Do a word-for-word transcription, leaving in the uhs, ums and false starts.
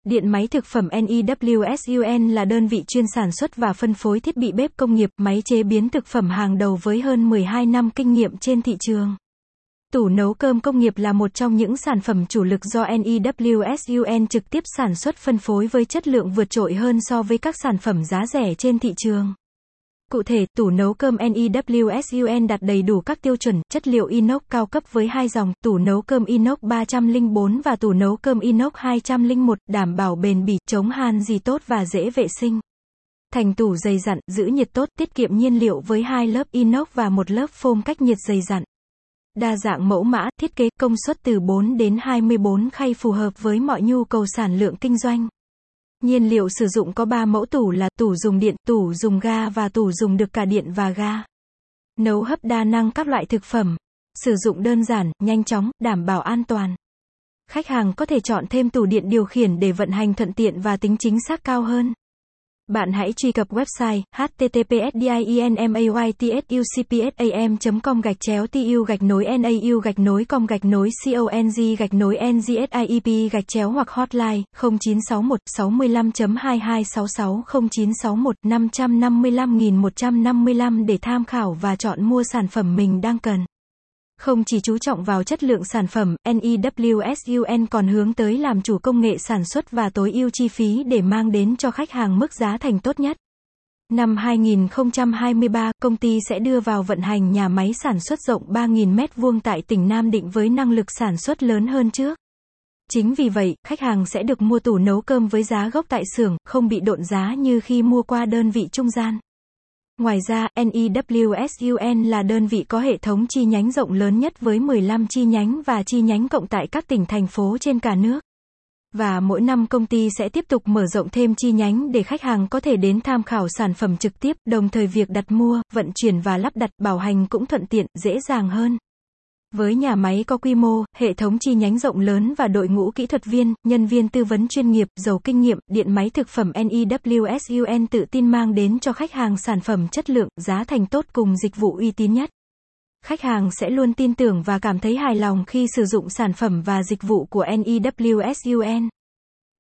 Điện máy thực phẩm en e vê ét u en là đơn vị chuyên sản xuất và phân phối thiết bị bếp công nghiệp, máy chế biến thực phẩm hàng đầu với hơn mười hai năm kinh nghiệm trên thị trường. Tủ nấu cơm công nghiệp là một trong những sản phẩm chủ lực do en e vê ét u en trực tiếp sản xuất phân phối với chất lượng vượt trội hơn so với các sản phẩm giá rẻ trên thị trường. Cụ thể, tủ nấu cơm en e vê ét u en đạt đầy đủ các tiêu chuẩn, chất liệu inox cao cấp với hai dòng, tủ nấu cơm inox ba không bốn và tủ nấu cơm inox hai không một, đảm bảo bền bỉ, chống han gỉ tốt và dễ vệ sinh. Thành tủ dày dặn, giữ nhiệt tốt, tiết kiệm nhiên liệu với hai lớp inox và một lớp phôm cách nhiệt dày dặn. Đa dạng mẫu mã, thiết kế, công suất từ bốn đến hai mươi bốn khay phù hợp với mọi nhu cầu sản lượng kinh doanh. Nhiên liệu sử dụng có ba mẫu tủ là tủ dùng điện, tủ dùng ga và tủ dùng được cả điện và ga. Nấu hấp đa năng các loại thực phẩm. Sử dụng đơn giản, nhanh chóng, đảm bảo an toàn. Khách hàng có thể chọn thêm tủ điện điều khiển để vận hành thuận tiện và tính chính xác cao hơn. Bạn hãy truy cập website h t t p s dinmaytsucpsam chấm com gạch chéo tu gạch nối nau gạch nối com gạch nối cong gạch nối ngsiep gạch chéo hoặc hotline không chín sáu một sáu lăm hai hai sáu sáu không chín sáu một năm năm lăm một năm lăm để tham khảo và chọn mua sản phẩm mình đang cần. Không chỉ chú trọng vào chất lượng sản phẩm, en e vê ét u en còn hướng tới làm chủ công nghệ sản xuất và tối ưu chi phí để mang đến cho khách hàng mức giá thành tốt nhất. Năm hai nghìn không trăm hai mươi ba, công ty sẽ đưa vào vận hành nhà máy sản xuất rộng ba nghìn mét vuông tại tỉnh Nam Định với năng lực sản xuất lớn hơn trước. Chính vì vậy, khách hàng sẽ được mua tủ nấu cơm với giá gốc tại xưởng, không bị độn giá như khi mua qua đơn vị trung gian. Ngoài ra, en e vê ét u en là đơn vị có hệ thống chi nhánh rộng lớn nhất với mười lăm chi nhánh và chi nhánh cộng tại các tỉnh thành phố trên cả nước. Và mỗi năm công ty sẽ tiếp tục mở rộng thêm chi nhánh để khách hàng có thể đến tham khảo sản phẩm trực tiếp, đồng thời việc đặt mua, vận chuyển và lắp đặt, bảo hành cũng thuận tiện, dễ dàng hơn. Với nhà máy có quy mô, hệ thống chi nhánh rộng lớn và đội ngũ kỹ thuật viên, nhân viên tư vấn chuyên nghiệp, giàu kinh nghiệm, điện máy thực phẩm en e vê ét u en tự tin mang đến cho khách hàng sản phẩm chất lượng, giá thành tốt cùng dịch vụ uy tín nhất. Khách hàng sẽ luôn tin tưởng và cảm thấy hài lòng khi sử dụng sản phẩm và dịch vụ của en e vê ét u en.